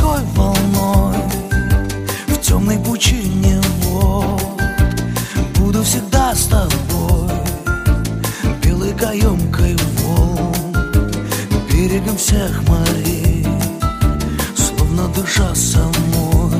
морской волной, в темной пучине вод. Буду всегда с тобой, белой каемкой волн, берегом всех морей, словно дыша самой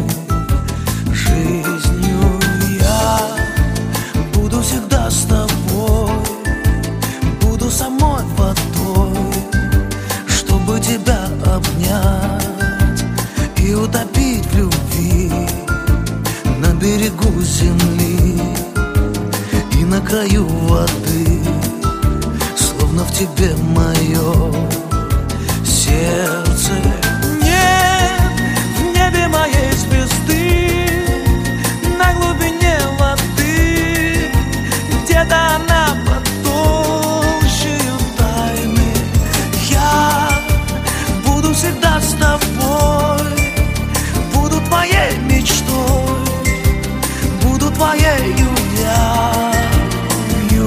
жизнью. Я буду всегда с тобой, буду самой водой, чтобы тебя обнять и утопить в любви на берегу земли и на краю воды, словно в тебе мое сердце. Нет в небе моей звезды, на глубине воды, где-то она под толщею тайны. Я буду всегда с тобой, буду твоей мечтой, буду твоею явью.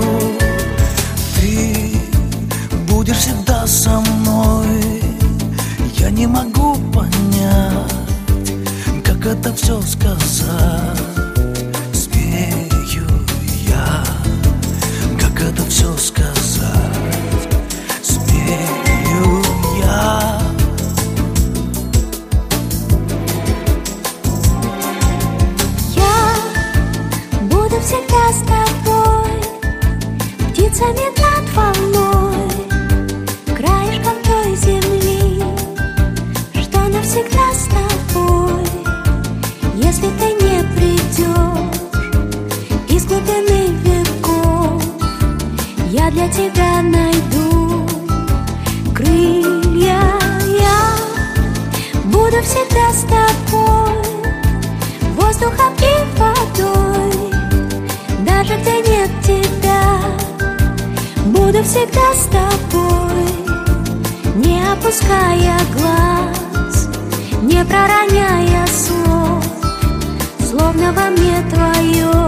Ты будешь всегда со мной. Я не могу понять, как это все сказать. Смею я, как это все сказать. Смею я. Я буду всегда с тобой, птицами над волной, краешком той земли, что навсегда с тобой. Если ты не придешь из глубины веков, я для тебя найду крылья. Я буду всегда с тобой, воздухом и водой, даже где нет тебя. Буду всегда с тобой, не опуская глаз, не пророняя слов, словно во мне твое